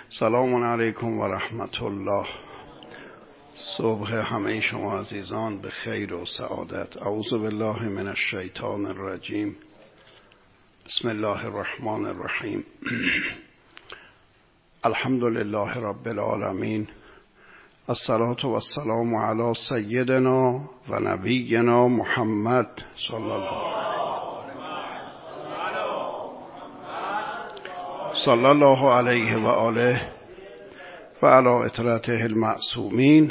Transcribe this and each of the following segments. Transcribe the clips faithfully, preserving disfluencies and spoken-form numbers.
سلام علیکم و رحمت الله. صبح همه شما عزیزان به خیر و سعادت. اعوذ بالله من الشیطان الرجیم. بسم الله الرحمن الرحیم. الحمد لله رب العالمین. الصلاة و السلام علی سیدنا و نبینا محمد صلی الله صلی الله علیه و آله و علی اطرته المعصومین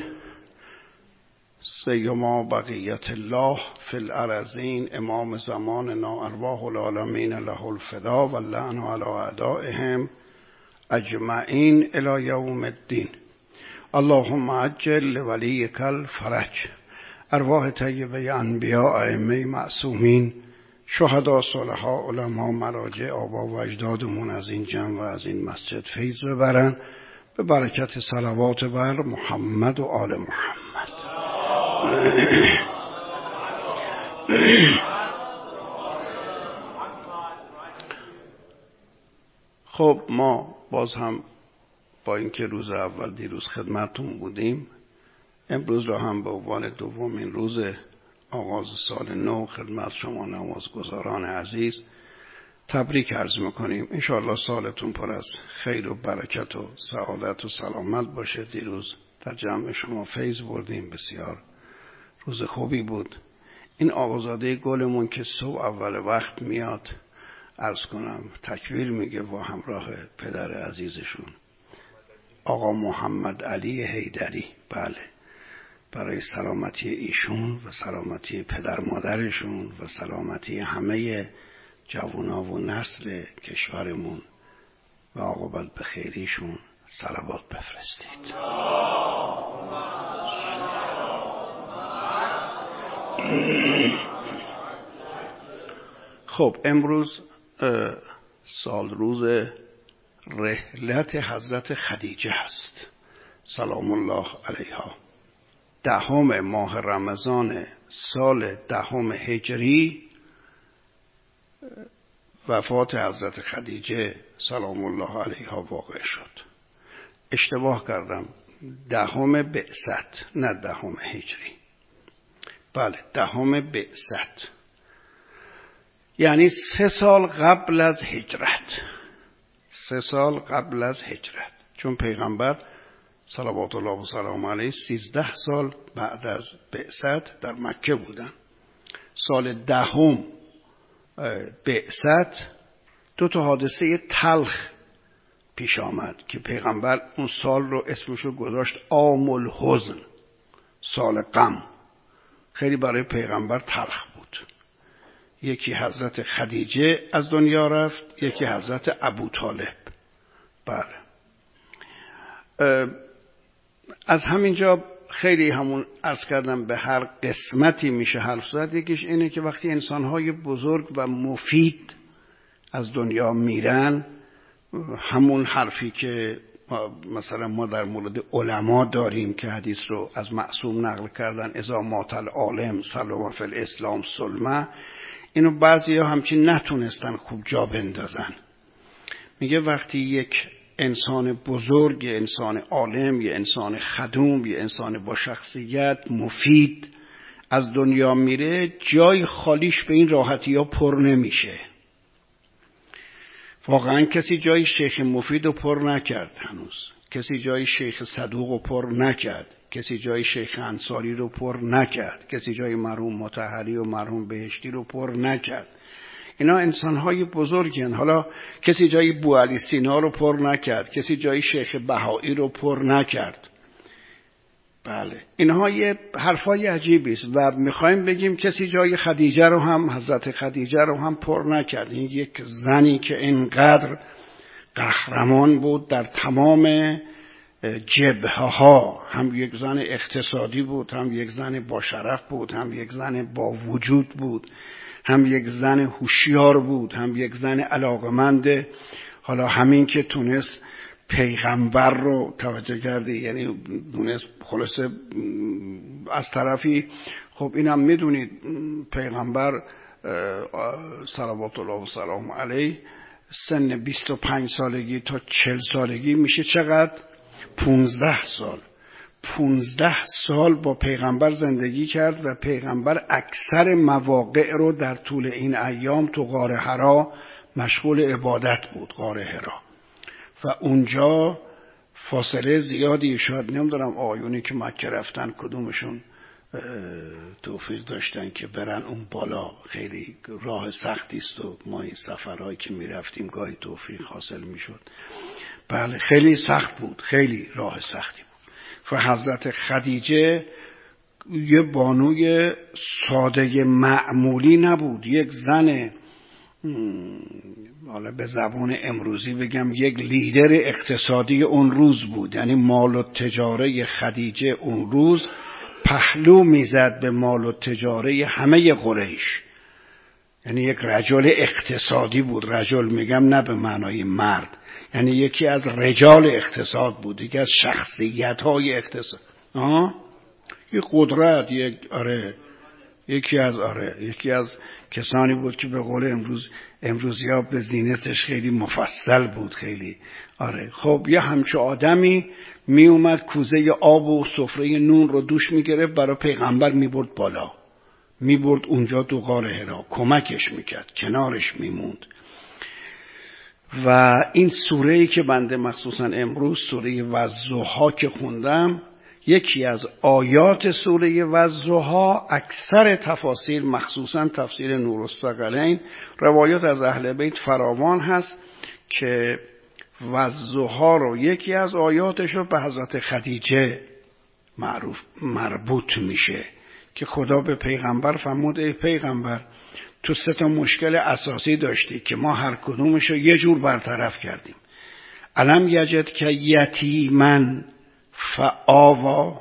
سیما بقیت الله فی الارضین امام زماننا ارواح العالمین له الفدا و اللعن علی اعدائهم اجمعین الی یوم الدین. اللهم عجل لولیک الفرج. ارواح طیبه انبیاء ائمه معصومین، شهدا، صلحاء، علما، مراجع، آبا و اجدادمون از این جمع و از این مسجد فیض ببرن به برکت صلوات بر محمد و آل محمد. خب ما باز هم با اینکه روز اول دیروز خدمتتون بودیم، امروز را هم به عنوان دومین روز آغاز سال نو خدمت شما نمازگزاران عزیز تبریک عرض میکنیم. انشاءالله سالتون پر از خیر و برکت و سعادت و سلامت باشه. دیروز در جمع شما فیض بردیم، بسیار روز خوبی بود. این آقازاده گلمون که صبح اول وقت میاد، عرض کنم تکبیر میگه و همراه پدر عزیزشون آقا محمد علی حیدری، بله، برای سلامتی ایشون و سلامتی پدر مادرشون و سلامتی همه جوانا و نسل کشورمون و عاقبت به خیریشون صلوات بفرستید. خب امروز سال روز رحلت حضرت خدیجه هست سلام الله علیها. دهم ماه رمضان سال دهم هجری وفات حضرت خدیجه سلام الله علیها واقع شد. اشتباه کردم، دهم بعثت نه دهم هجری. بله، دهم بعثت، یعنی سه سال قبل از هجرت. سه سال قبل از هجرت، چون پیغمبر صلوات الله و سلام علیه سیزده سال بعد از بعثت در مکه بودن. سال دهم بعثت دو تا حادثه تلخ پیش آمد که پیغمبر اون سال رو اسمشو گذاشت عام الحزن، سال غم. خیلی برای پیغمبر تلخ بود. یکی حضرت خدیجه از دنیا رفت، یکی حضرت ابوطالب. بله، از همینجا خیلی همون عرض کردم به هر قسمتی میشه حرف زد. یکیش اینه که وقتی انسانهای بزرگ و مفید از دنیا میرن، همون حرفی که مثلا ما در مورد علما داریم که حدیث رو از معصوم نقل کردن، اذا مات العالم سلم فی الاسلام سلمه، اینو بعضی ها همچین نتونستن خوب جا بندازن. میگه وقتی یک انسان بزرگ، یه انسان عالم، یه انسان خدوم، یه انسان با شخصیت مفید از دنیا میره، جای خالیش به این راحتی ها پر نمیشه. واقعا کسی جای شیخ مفید رو پر نکرد هنوز. کسی جای شیخ صدوق رو پر نکرد. کسی جای شیخ انصاری رو پر نکرد. کسی جای مرحوم مطهری و مرحوم بهشتی رو پر نکرد. اینا انسانهای بزرگی هستند. حالا کسی جای بوعلی سینا رو پر نکرد، کسی جای شیخ بهایی رو پر نکرد. بله، اینها یه حرفای عجیبی است و میخوایم بگیم کسی جای خدیجه رو هم، حضرت خدیجه رو هم پر نکرد. این یک زنی که اینقدر قهرمان بود در تمام جبهه ها، هم یک زن اقتصادی بود، هم یک زن با شرف بود، هم یک زن با وجود بود، هم یک زن هوشیار بود، هم یک زن علاقمند. حالا همین که تونست پیغمبر رو توجه کرده، یعنی دونست خلاصه از طرفی، خب اینم میدونید پیغمبر صلوات الله و سلام علیه سن بیست و پنج سالگی تا چهل سالگی میشه چقدر؟ پونزده سال. پونزده سال با پیغمبر زندگی کرد و پیغمبر اکثر مواقع رو در طول این ایام تو غار حرا مشغول عبادت بود. غار حرا و اونجا فاصله زیادی، شاید نمیدونم آیونی که مکه رفتن کدومشون توفیق داشتن که برن اون بالا. خیلی راه سختی است و ما این سفرهایی که میرفتیم گاهی توفیق حاصل میشد. بله خیلی سخت بود، خیلی راه سختی بود. و حضرت خدیجه یه بانوی ساده معمولی نبود، یک زن، حالا به زبان امروزی بگم یک لیدر اقتصادی اون روز بود. یعنی مال و تجاره خدیجه اون روز پهلو میزد به مال و تجاره همه قریش. یعنی یک رجل اقتصادی بود. رجل میگم نه به معنای مرد، یعنی یکی از رجال اقتصاد بود، یکی از شخصیت های اقتصاد. آه؟ یک قدرت، یک آره یکی از آره یکی از کسانی بود که به قول امروز امروزی ها به زینتش خیلی مفصل بود. خیلی آره. خب یه همچه آدمی می اومد کوزه آب و سفره نون رو دوش می گرفت، برای پیغمبر می برد بالا، می برد اونجا تو غار حرا، کمکش میکرد، کنارش میموند. و این سوره‌ای که بنده مخصوصا امروز سوره والضحی که خوندم، یکی از آیات سوره والضحی اکثر تفاسیر مخصوصا تفسیر نورالثقلین روایات از اهل بیت فراوان هست که والضحی رو یکی از آیاتش رو به حضرت خدیجه معروف مربوط میشه که خدا به پیغمبر فرمود ای پیغمبر تو سه تا مشکل اساسی داشتی که ما هر کدومش رو یه جور برطرف کردیم. الم یجد که یتیمن فآوا،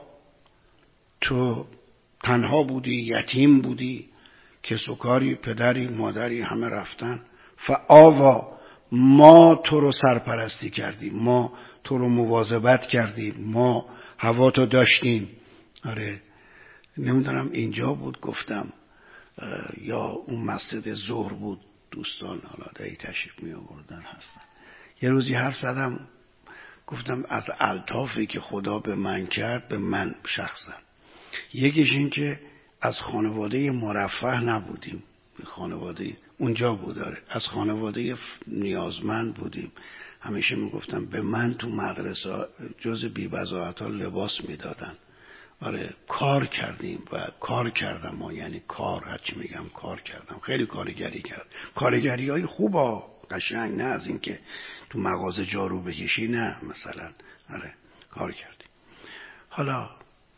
تو تنها بودی، یتیم بودی، کس و کاری، پدری مادری همه رفتن. فآوا، ما تو رو سرپرستی کردیم، ما تو رو مواظبت کردیم، ما هوا تو داشتیم. آره نمیدونم اینجا بود گفتم یا اون مسجد ظهر بود، دوستان حالا دایی تشریف می آوردن هستن. یه روزی حرف زدم گفتم از الطافی که خدا به من کرد، به من شخصا، یکیش این که از خانواده مرفه نبودیم، خانواده اونجا بود داره از خانواده نیازمند بودیم. همیشه میگفتم به من تو مدرسه جز بی بضاعت ها لباس میدادن. آره کار کردیم و کار کردم ما، یعنی کار هرچی میگم کار کردم، خیلی کارگری کرد، کارگری های خوبا قشنگ، نه از این که تو مغازه جارو بکشی، نه مثلا. آره کار کردیم. حالا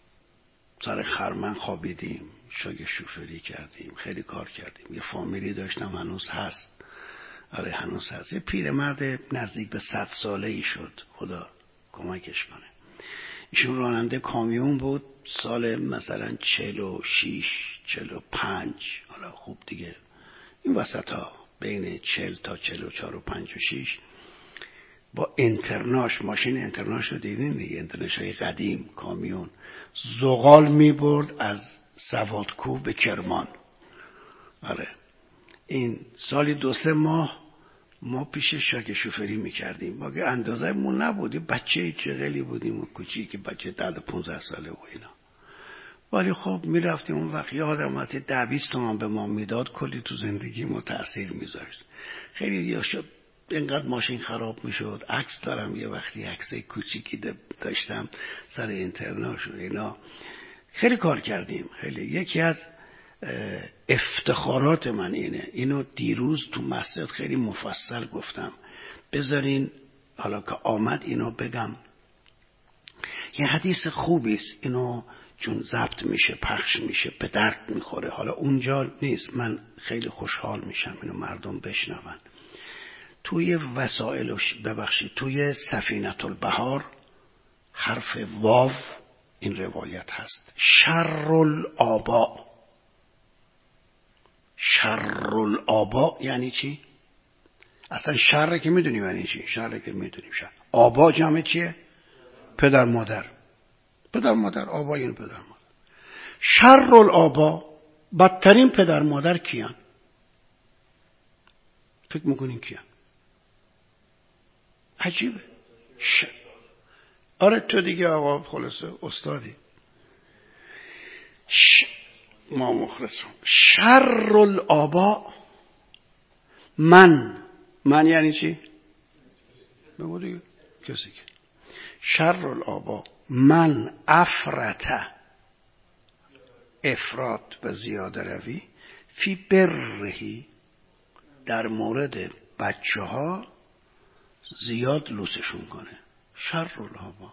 سر خرمن خوابیدیم، شاگه شوفری کردیم، خیلی کار کردیم. یه فامیلی داشتم هنوز هست، آره هنوز هست، یه پیرمرد نزدیک به صد ساله ای شد، خدا کمکش کنه. ایشون راننده کامیون بود، سال مثلا چهل و شیش چهل و پنج، حالا خوب دیگه این وسط ها بین چهل تا چهل و چهار و پنج و شیش، با انترناش، ماشین انترناش رو دیدین دیگه، انترناش های قدیم، کامیون، زغال می برد از سوادکوه به کرمان. آره این سالی دو سه ماه ما پیش شاگه شوفری میکردیم، ما که اندازه مون نبودیم، بچه چغلی بودیم و کوچیک، بچه ده پونزده ساله و اینا. ولی خب میرفتیم اون وقت یادم وقتی ده بیست تومن به ما میداد کلی تو زندگی ما تأثیر میذاشت. خیلی یا شد اینقدر ماشین خراب میشد. عکس دارم یه وقتی عکسای کوچیکی داشتم سر اینترناش و اینا. خیلی کار کردیم، خیلی. یکی از افتخارات من اینه، اینو دیروز تو مسجد خیلی مفصل گفتم، بذارین حالا که آمد اینو بگم. یه حدیث خوبی است، اینو چون ضبط میشه پخش میشه به درد میخوره، حالا اونجا نیست، من خیلی خوشحال میشم اینو مردم بشنون. توی وسائلش ببخشید توی سفینة البحار حرف واو این روایت هست، شر الآبا. شر الآبا یعنی چی؟ اصلا شر که میدونیم یعنی چی؟ شر که میدونیم شر. آبا جمع چیه؟ پدر مادر. پدر مادر، آبا یعنی پدر مادر. شر الآبا، بدترین پدر مادر کیان؟ فکر میکنین کیان؟ عجیبه. ش... آره تو دیگه آقا خلاصه استادی. ش... ما مخلصم. شر الآبا، من من یعنی چی؟ بگو دیگه. کسی که شر الآبا من افرطه، افراط و زیاده روی، فی برهی، در مورد بچه ها زیاد لوسشون کنه. شر الآبا،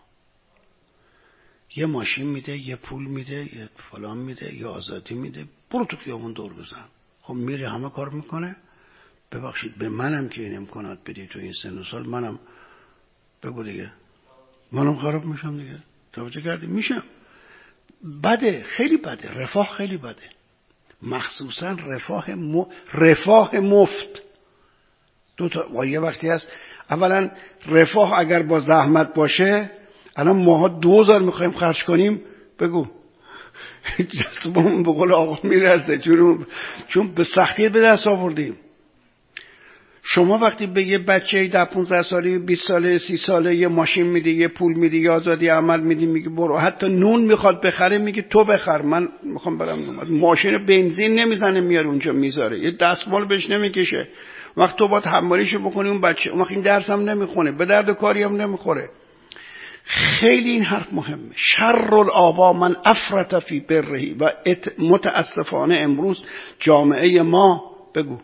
یه ماشین میده، یه پول میده، یه فلان میده، یه آزادی میده، برو تو خیابون دور بزن. خب میری همه کار میکنه. ببخشید به منم که این امکانات بدی تو این سن و سال، منم بگو دیگه، منم خراب میشم دیگه. توجه کردی؟ میشم. بده، خیلی بده. رفاه خیلی بده، مخصوصا رفاه م... رفاه مفت. دو تا و یه وقتی هست، اولا رفاه اگر با زحمت باشه، الان ماها دوزار میخوایم خرج کنیم، بگو جسممون به قول آقا میرسه، چون چون به سختی به دست آوردیم. شما وقتی به یه بچه ده پونزده ساله، بیست ساله، سی ساله یه ماشین میدی، یه پول میدی، یه آزادی عمل میدی، میگی برو، حتی نون میخواد بخره میگی تو بخر، من میخوام برم نون. ماشین بنزین نمیزنه میاره اونجا میذاره، یه دستمال بهش نمیکشه. وقت تو باید حمالیشو بکنی اون بچه، اون وقت این درس هم نمیخونه، به درد کاری هم نمیخوره. خیلی این حرف مهمه. شر الآبا من افرط فی برهی. و متاسفانه امروز جامعه ما، بگو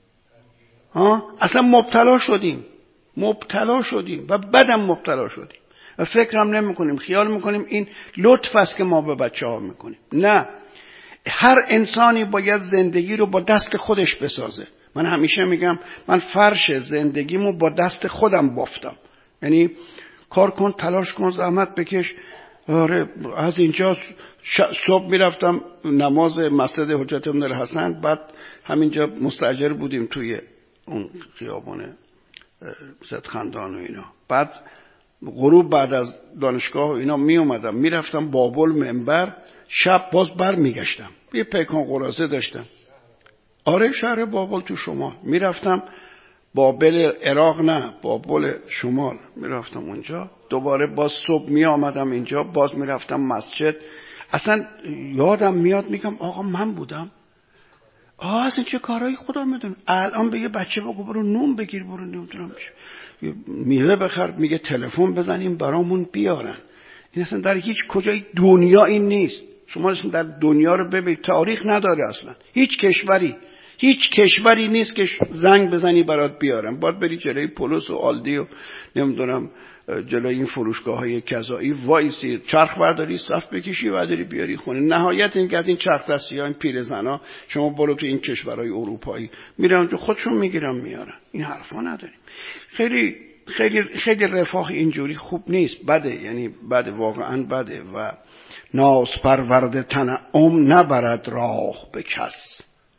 ها، اصلا مبتلا شدیم، مبتلا شدیم و بدم مبتلا شدیم و فکرم نمی کنیم، خیال میکنیم این لطف است که ما به بچه ها میکنیم. نه، هر انسانی باید زندگی رو با دست خودش بسازه. من همیشه میگم من فرش زندگیمو با دست خودم بافتم. یعنی کار کن، تلاش کن، زحمت بکش. آره از اینجا صبح میرفتم نماز مسجد حجت بن الحسن، بعد همینجا مستاجر بودیم توی اون خیابان زدخندان و اینا. بعد غروب بعد از دانشگاه و اینا می اومدم میرفتم بابل منبر، شب باز بر میگشتم، یه پیکان قرازه داشتم. آره شهر بابل تو شمال میرفتم، بابل عراق نه، بابل شمال میرفتم اونجا. دوباره باز صبح می آمدم اینجا، باز میرفتم مسجد. اصلا یادم میاد میگم آقا من بودم، آه اصلا چه کارهایی خدا میدونه. الان به یه بچه بگو برو نون بگیر، برو نمیدونم میوه بخر، میگه تلفن بزنیم برامون بیارن. این اصلا در هیچ کجای دنیا این نیست. شما اصلا در دنیا رو ببین، تاریخ نداره اصلا. هیچ کشوری هیچ کشوری نیست که زنگ بزنی برات بیارن. باید بری جلوی پولس و آلدی و نمیدونم جلوی این فروشگاه های کذایی وایسی، چرخ برداری، صف بکشی و برداری بیاری خونه. نهایت این که از این چرخ دستی ها، این پیرزنا، شما برو تو این کشورهای اروپایی میرن اونجا خودشون میگیرن میارن. این حرفا نداریم. خیلی خیلی خیلی رفاه اینجوری خوب نیست، بده، یعنی بده، واقعا بده. و ناز پرورده تنعم نبرد راه به کس،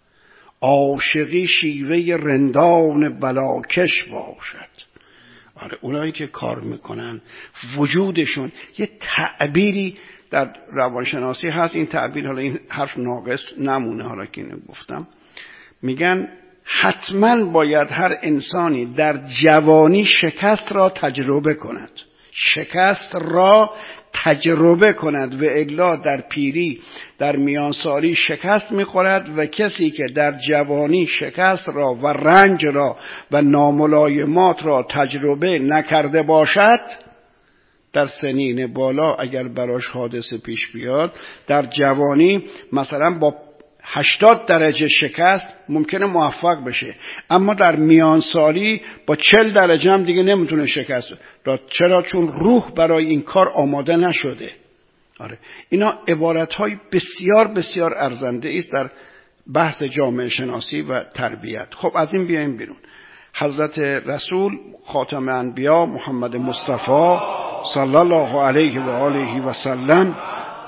عاشقی شیوه رندان بلاکش باشد. آره اونایی که کار میکنن وجودشون، یه تعبیری در روانشناسی هست، این تعبیر، حالا این حرف ناقص نمونه حالا که اینو گفتم، میگن حتما باید هر انسانی در جوانی شکست را تجربه کند، شکست را تجربه کند و الا در پیری، در میانسالی شکست میخورد. و کسی که در جوانی شکست را و رنج را و ناملایمات را تجربه نکرده باشد، در سنین بالا اگر براش حادثه پیش بیاد، در جوانی مثلا با هشتاد درجه شکست ممکنه موفق بشه، اما در میانسالی با چل درجه هم دیگه نمیتونه شکست را. چرا؟ چون روح برای این کار آماده نشده. آره اینا عبارت‌های بسیار بسیار ارزنده است در بحث جامعه شناسی و تربیت. خب از این بیایم بیرون. حضرت رسول خاتم انبیا محمد مصطفی صلی الله علیه و آله و سلم،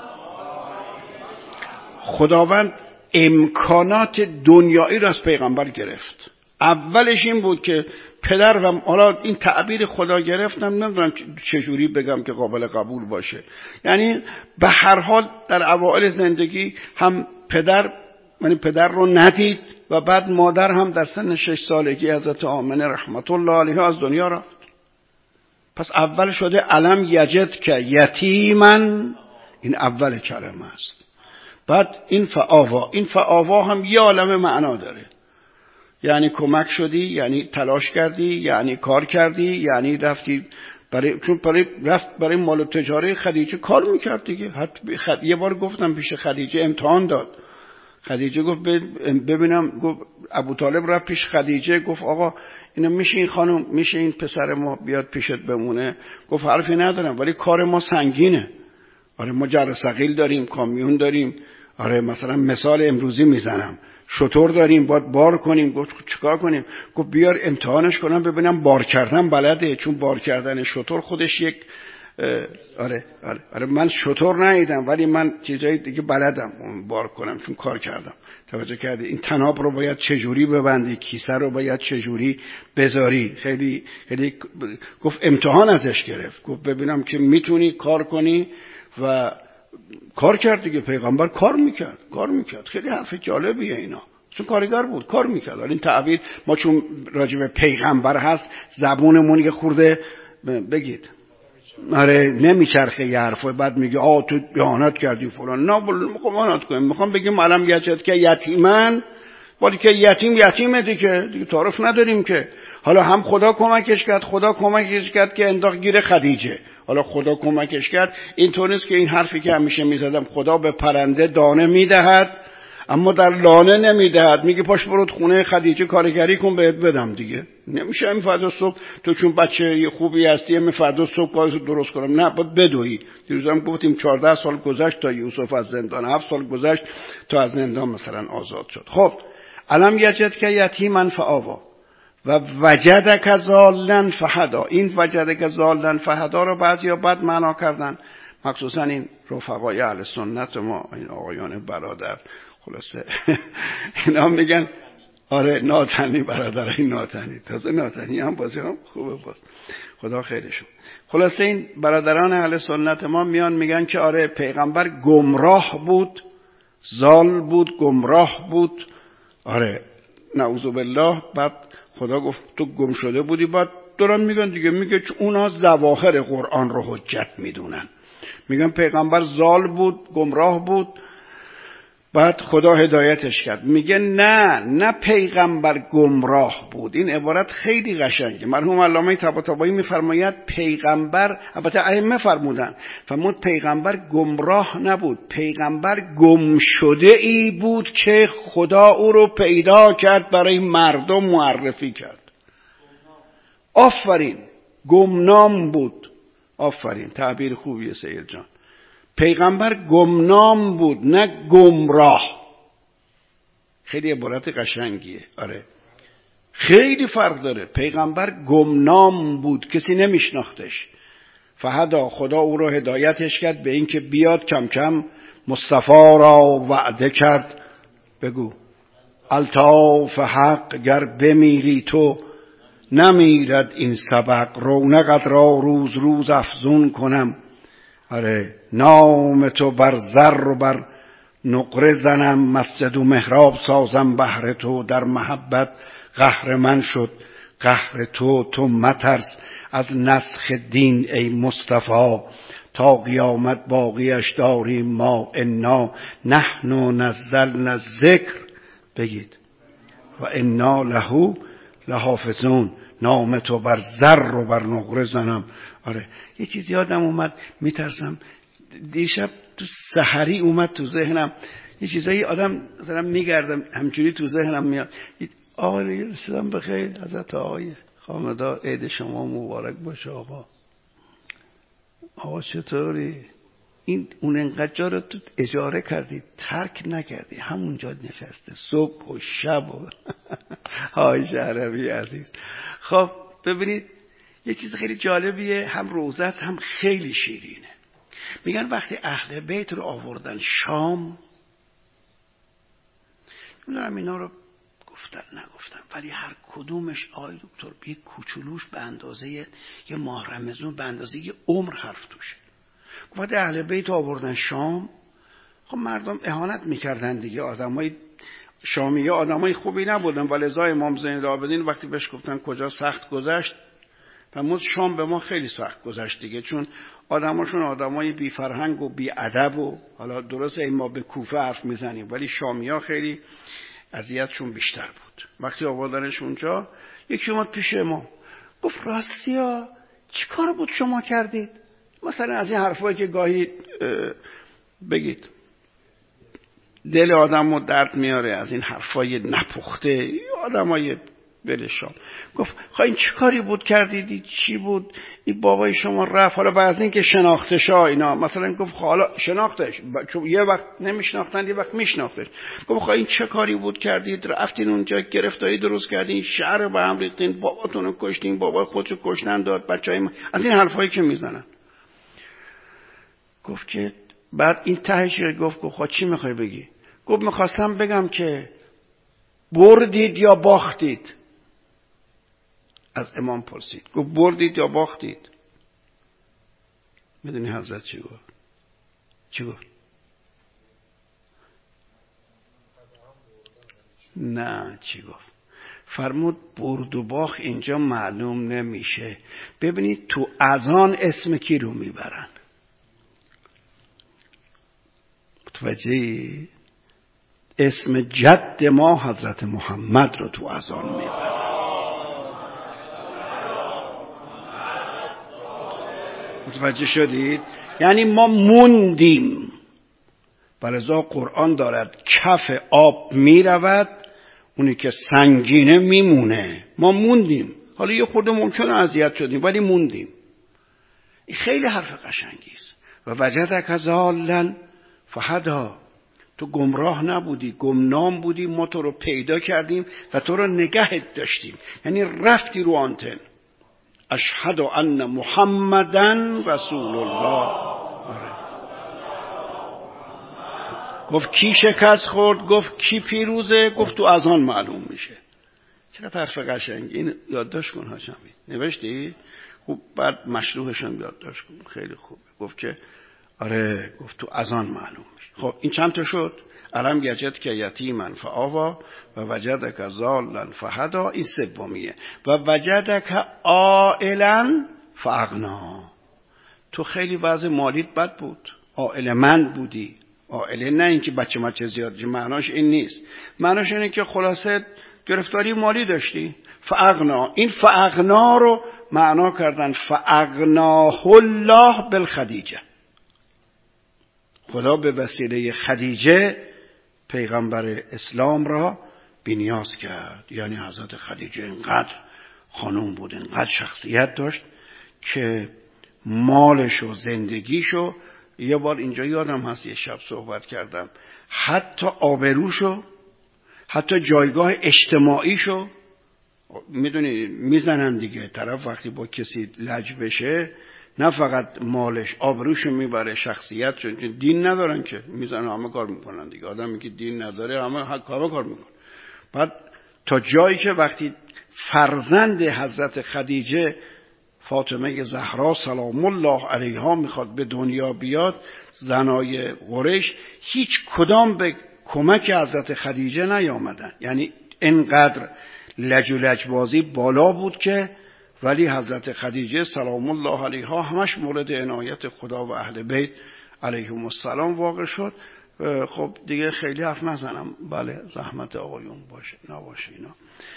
خداوند امکانات دنیایی را از پیغمبر گرفت. اولش این بود که پدر و حالا این تعبیر خدا گرفتم، نمیدونم چجوری بگم که قابل قبول باشه. یعنی به هر حال در اوائل زندگی هم پدر، یعنی پدر رو ندید و بعد مادر هم در سن شش سالگی حضرت آمنه رحمت الله علیها از دنیا رفت. پس اول شده علم یجد که یتیمن، این اول کلمه است. بعد این فآوا، این فآوا هم یه عالم معنا داره. یعنی کمک شدی، یعنی تلاش کردی، یعنی کار کردی، یعنی رفتی برای، چون برای رفت برای مال و تجاره خدیجه کار میکرد دیگه. حتی خد... یه بار گفتم پیش خدیجه امتحان داد. خدیجه گفت ببینم، گفت ابو طالب رفت پیش خدیجه گفت آقا اینا میشه این خانم، میشه این پسر ما بیاد پیشت بمونه؟ گفت حرفی ندارم ولی کار ما سنگینه. آره ما جر ثقیل داریم، کامیون داریم. آره مثلا مثال امروزی میزنم، شطور داریم باید بار کنیم. گفت چیکار کنیم؟ گفت بیار امتحانش کنم ببینم بار کردن بلده، چون بار کردن شطور خودش یک آره آره آره من شطور ندیدم ولی من چیزای دیگه بلدم اون بار کنم چون کار کردم. توجه کردی؟ این تناب رو باید چجوری ببندی، کیسه رو باید چجوری بذاری. خیلی خیلی گفت امتحان ازش گرفت، گفت ببینم که میتونی کار کنی و کار کرد دیگه. پیغمبر کار میکرد کار میکرد خیلی حرف جالبیه اینا، چون کارگر بود کار میکرد. این تعبیر ما چون راجع به پیغمبر هست زبونمون یه خورده بگید آره نمیچرخه یه حرفه، بعد میگه آ تو بیانات کردی فلان. نه میخوام بیانات کنم، میخوام بگیم علم یجد که یتیمن، ولی که یتیم یتیمه دیگه دیگه تعارف نداریم که. حالا هم خدا کمکش کرد، خدا کمکش کرد که انداخت گیر خدیجه. حالا خدا کمکش کرد اینطور نیست که این حرفی که همیشه میزدم خدا به پرنده دانه میدهد اما در لانه نمیدهد. میگه پاش برو خونه خدیجه کارگری کن بهت بدم دیگه. نمیشه این فردا صبح تو چون بچه خوبی هستی همین فردا صبح کارتو درست کنم، نه باید بدوی. دیروزم گفتیم چهارده سال گذشت تا یوسف از زندان، هفت سال گذشت تا از زندان مثلا آزاد شد. خب علم یجد که یتیمن فآوا و وجدک ضالا فهدا. این وجدک ضالا فهدا رو بعضیا بد معنا کردن، مخصوصا این رفقای اهل سنت ما، این آقایان برادر. خلاصه اینا میگن آره ناتنی، برادرای ناتنی، تازه ناتنی هم بازی هم خوبه باز، خدا خیرشون. خلاصه این برادران اهل سنت ما میان میگن که آره پیغمبر گمراه بود، ضال بود، گمراه بود. آره نعوذ بالله. بعد خدا گفت تو گم شده بودی. بعد دارن میگن دیگه، میگه چون اونا ظواهر قرآن رو حجت میدونن، میگن پیغمبر ضال بود، گمراه بود، بعد خدا هدایتش کرد. میگه نه نه پیغمبر گمراه بود. این عبارت خیلی قشنگه. مرحوم علامه طباطبایی میفرماید پیغمبر، البته ائمه فرمودن، فرمود پیغمبر گمراه نبود، پیغمبر گم شده ای بود که خدا او رو پیدا کرد برای مردم معرفی کرد. آفرین، گمنام بود. آفرین، تعبیر خوبیه سید جان. پیغمبر گمنام بود نه گمراه. خیلی عبارت قشنگیه. آره خیلی فرق داره. پیغمبر گمنام بود، کسی نمیشناختش. فهدا، خدا او رو هدایتش کرد به این که بیاد کم کم مصطفی را وعده کرد. بگو الطاف حق گر بمیری تو نمیرد این سبق، رونقت را روز روز افزون کنم. آره نام تو بر زر و بر نقره زنم، مسجد و محراب سازم بهر تو، در محبت قهر من شد قهر تو. تو مترس از نسخ دین ای مصطفی، تا قیامت باقیش داریم ما. انا نحن نزلنا الذکر، بگید و انا له لحافظون. نام تو بر زر و بر نقره زنم. آره یه چیز یادم اومد، میترسم دیشب تو سحری اومد تو ذهنم، یه چیزایی آدم مثلا میگردم همجوری تو ذهنم میاد. آقای رسیدم بخیر حضرت آقای خامدار، عید شما مبارک باشه آقا. آقا چطوری؟ این اون انقدر جا رو تو اجاره کردی، ترک نکردی، همونجا نشسته صبح و شب و های شهربی عزیز. خب ببینید یه چیز خیلی جالبیه، هم روزه است هم خیلی شیرینه. میگن وقتی اهل بیت رو آوردن شام، نمیدونم اینا رو گفتن نگفتن، ولی هر کدومش آقای دکتر یه کوچولوش به اندازه یه ماه رمضان، به اندازه یه عمر حرف توشه. وقتی اهل بیت آوردن شام، خب مردم اهانت میکردن دیگه. آدمای شامیه آدمای خوبی نبودن، ولی ازای امام زین العابدین وقتی بهش گفتن کجا سخت گذشت، فرمود شام به ما خیلی سخت گذشت دیگه، چون آدماشون آدمای بی فرهنگ و بی ادب و حالا درسته این ما به کوفه حرف میزنیم ولی شامیا خیلی اذیتشون بیشتر بود. وقتی آوردنش اونجا یکی اومد پیش ما گفت راستیا چی کار بود شما کردید؟ مثلا از این حرفایی که گاهی بگید دل آدم رو درد میاره، از این حرفای نپخته آدمای بلشان. گفت خب این چی کاری بود کردید؟ چی بود؟ این بابای شما رفت، حالا بعد از این که شناختش ها اینا، مثلا گفت حالا شناختش، چون یه وقت نمیشناختن یه وقت میشناختش. گفت خب این چه کاری بود کردید؟ رفتین اونجا گرفتاری درست کردین، شهر به هم ریختین، باباتون رو کشتین، بابای خودشو کشتن داد، بچهای ما، از این حرفایی که میزنن. گفت که بعد این تهش گفت خب چی میخوای بگی؟ گفت میخواستم بگم که بردید یا باختید. از امام پرسید گفت بردید یا باختید؟ میدونی حضرت چی گفت؟ چی گفت؟ نه چی گفت؟ فرمود برد و باخت اینجا معلوم نمیشه. ببینید تو اذان اسم کی رو میبرن؟ متوجهی؟ اسم جد ما حضرت محمد رو تو اذان میبرن. متوجه شدید؟ یعنی ما موندیم. ولذا قرآن دارد کف آب میرود، اونی که سنگینه میمونه. ما موندیم. حالا یه خورده ممکنه اذیت شدیم ولی موندیم. این خیلی حرف قشنگی است. و وجدک ضالا فهدی. تو گمراه نبودی، گمنام بودی، ما تو رو پیدا کردیم و تو رو نگهت داشتیم. یعنی رفتی رو آنتن. اشهد ان محمدن رسول الله. گفت کی شکست خورد؟ گفت کی پیروزه؟ گفت تو اذان معلوم میشه. چقدر حرف قشنگی. این یادداشت کن هاشمی. نوشتی؟ خوب بعد مشروحش هم یادداشت کن. خیلی خوبه. گفت که آره، گفت تو اذان معلوم میشه. خب این چند تا شد؟ علم یجد که یتیمن فآوا و وجدک ضالا فهدا. این سومیه. و وجدک عائلا فاغنا. تو خیلی وضع مالیت بد بود، عائله مند بودی. عائله نه اینکه بچه مچه زیاد، معناش این نیست. معناش اینه که خلاصه گرفتاری مالی داشتی. فاغنا. این فاغنا رو معنا کردن فاغناه الله بالخدیجه. خدا به وسیله خدیجه پیغمبر اسلام را بی‌نیاز کرد. یعنی حضرت خدیجه اینقدر خانوم بود، اینقدر شخصیت داشت که مالش و زندگیشو، یه بار اینجا یادم هست یه شب صحبت کردم، حتی آبروشو، حتی جایگاه اجتماعیشو، میدونی میزنن دیگه، طرف وقتی با کسی لج بشه نه فقط مالش، آبروشو میبره، شخصیتشو. دین ندارن که میزنن همه کار میکنن دیگه. آدمی که دین نداره همه همه کار میکنن. بعد تا جایی که وقتی فرزند حضرت خدیجه فاطمه زهرا سلام الله علیها میخواد به دنیا بیاد، زنای قریش هیچ کدام به کمک حضرت خدیجه نیامدن. یعنی اینقدر لج و لجبازی بالا بود که ولی حضرت خدیجه سلام الله علیها همش مورد عنایت خدا و اهل بیت علیهم السلام واقع شد. خب دیگه خیلی حرف نزنم، بله زحمت آقایون باشه نباشه اینا.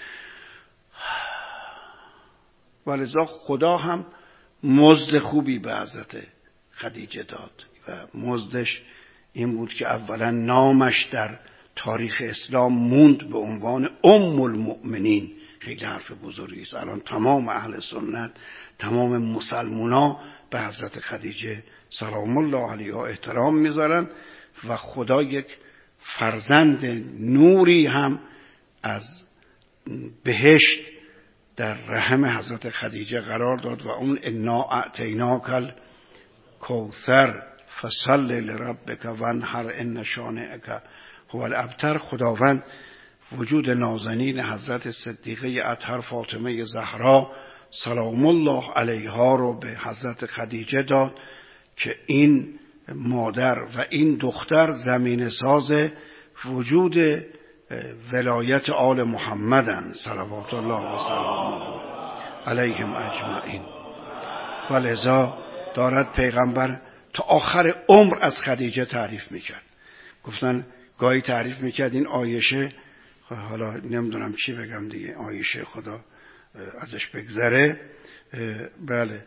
ولذا خدا هم مزد خوبی به حضرت خدیجه داد و مزدش این بود که اولا نامش در تاریخ اسلام موند به عنوان ام المؤمنین. خیلی حرف بزرگی است. الان تمام اهل سنت، تمام مسلمونا به حضرت خدیجه سلام الله علیها احترام میذارن و خدا یک فرزند نوری هم از بهشت در رحم حضرت خدیجه قرار داد و اون انا اعطیناک الکوثر فصل لربک وانحر ان شانئک هو الابتر. خداوند وجود نازنین حضرت صدیقه اطهر فاطمه زهرا سلام الله علیها رو به حضرت خدیجه داد که این مادر و این دختر زمین ساز وجود ولایت آل محمدن صلوات الله و سلامه. علیهم اجمعین. و لذا دارد پیغمبر تا آخر عمر از خدیجه تعریف میکرد. گفتن گاهی تعریف میکرد این عایشه، حالا نمیدونم چی بگم دیگه، عایشه خدا ازش بگذره. بله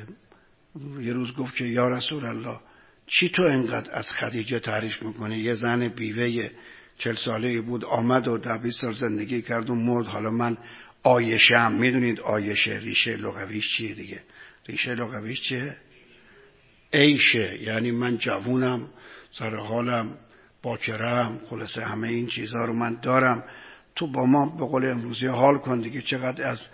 یه روز گفت که یا رسول الله چی تو انقدر از خدیجه تعریف میکنی؟ یه زن بیوه چل ساله بود آمد و ده بیست سال زندگی کرد و مرد، حالا من عایشه هم. میدونید عایشه ریشه لغویش چیه دیگه؟ ریشه لغویش چیه؟ عیشه، یعنی من جوونم، سر حالم، باکرم، خلاصه همه این چیزها رو من دارم، تو با ما به قول امروزی حال کن دیگه، چقدر از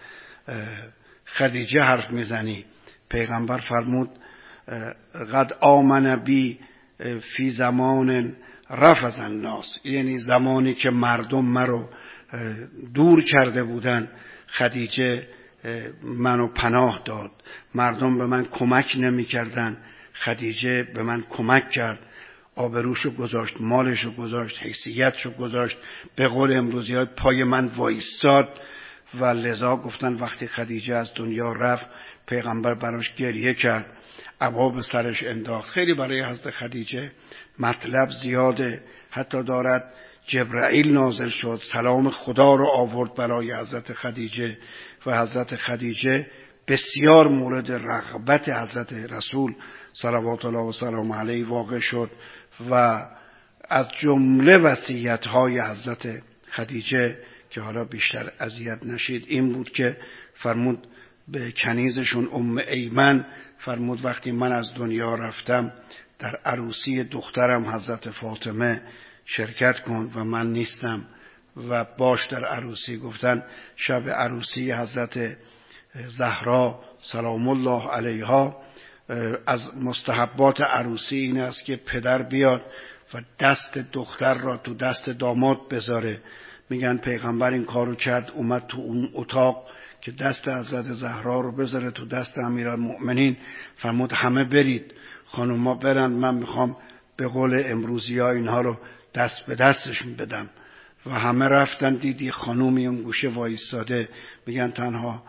خدیجه حرف میزنی؟ پیغمبر فرمود قد آمن بی فی زمان رفض الناس، یعنی زمانی که مردم مرا دور کرده بودن خدیجه منو پناه داد. مردم به من کمک نمی کردن، خدیجه به من کمک کرد، آبروشو گذاشت، مالشو گذاشت، حیثیتشو گذاشت، به قول امروزی های پای من وایستاد. و لذا گفتن وقتی خدیجه از دنیا رفت پیغمبر براش گریه کرد، عبا به سرش انداخت. خیلی برای حضرت خدیجه مطلب زیاده، حتی دارد جبرائیل نازل شد سلام خدا رو آورد برای حضرت خدیجه و حضرت خدیجه بسیار مورد رغبت حضرت رسول صلوات الله و سلام علیه واقع شد. و از جمله وصیت‌های حضرت خدیجه که حالا بیشتر اذیت نشید این بود که فرمود به کنیزشون ام ایمن، فرمود وقتی من از دنیا رفتم در عروسی دخترم حضرت فاطمه شرکت کن و من نیستم و باش در عروسی. گفتن شب عروسی حضرت زهرا سلام الله علیها از مستحبات عروسی این است که پدر بیاد و دست دختر را تو دست داماد بذاره. میگن پیغمبر این کارو کرد، اومد تو اون اتاق که دست حضرت زهرا رو بذاره تو دست امیرالمؤمنین، فرمود همه برید، خانوما برن، من میخوام به قول امروزی ها اینها رو دست به دستشون بدم. و همه رفتن، دیدی خانومی اون گوشه وایستاده. میگن تنها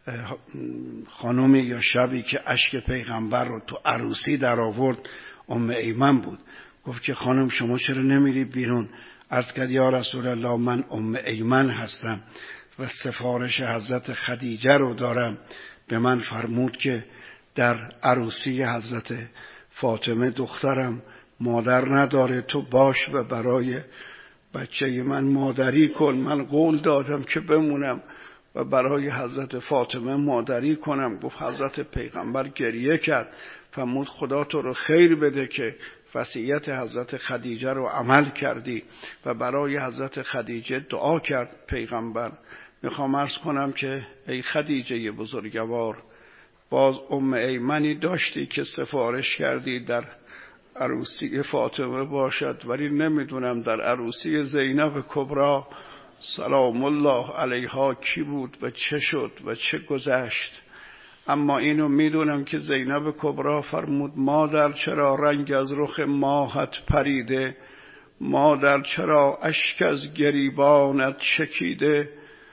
خانومی یا شبی که اشک پیغمبر رو تو عروسی در آورد ام ایمن بود. گفت که خانم شما چرا نمیری بیرون؟ عرض کرد یا رسول الله من ام ایمن هستم و سفارش حضرت خدیجه رو دارم. به من فرمود که در عروسی حضرت فاطمه دخترم مادر نداره، تو باش و برای بچه من مادری کن. من قول دادم که بمونم و برای حضرت فاطمه مادری کنم. گفت حضرت پیغمبر گریه کرد، فرمود خدا تو رو خیر بده که وصیت حضرت خدیجه رو عمل کردی و برای حضرت خدیجه دعا کرد پیغمبر. میخوام عرض کنم که ای خدیجه بزرگوار، باز ام ایمنی داشتی که سفارش کردی در عروسی فاطمه باشد، ولی نمیدونم در عروسی زینب کبری سلام الله علیها کی بود و چه شد و چه گذشت. اما اینو میدونم که زینب کبری فرمود مادر چرا رنگ از رخ ماهت پریده، مادر چرا اشک از گریبانت چکیده،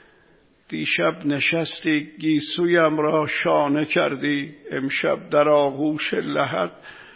دیشب نشستی گیسویم را شانه کردی، امشب در آغوش لحد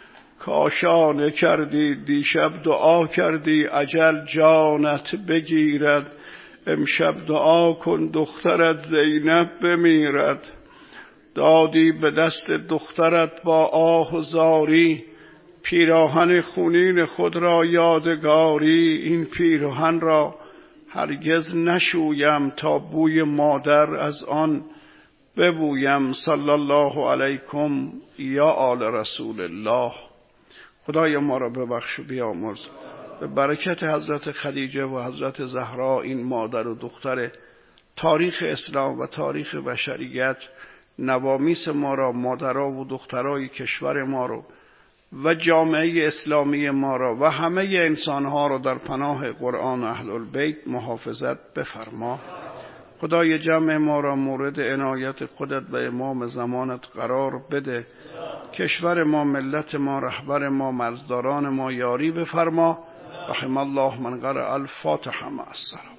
کاشانه کردی، دیشب دعا کردی اجل جانت بگیرد، امشب دعا کن دخترت زینب بمیرد، دادی به دست دخترت با آه و زاری، پیراهن خونین خود را یادگاری، این پیراهن را هرگز نشویم تا بوی مادر از آن ببویم. صلی الله علیکم یا آل رسول الله. خدای ما را ببخش و بیامرز. به برکت حضرت خدیجه و حضرت زهرا این مادر و دختر تاریخ اسلام و تاریخ بشریت، نوامیس ما را، مادرها و دخترای کشور ما رو و جامعه اسلامی ما را و همه انسانها را در پناه قرآن اهل البیت محافظت بفرما. خدای جمع ما را مورد عنایت خودت و امام زمانت قرار بده. کشور ما، ملت ما، رهبر ما، مرزداران ما یاری بفرما. رحم الله من قرأ الفاتحه مع السلام.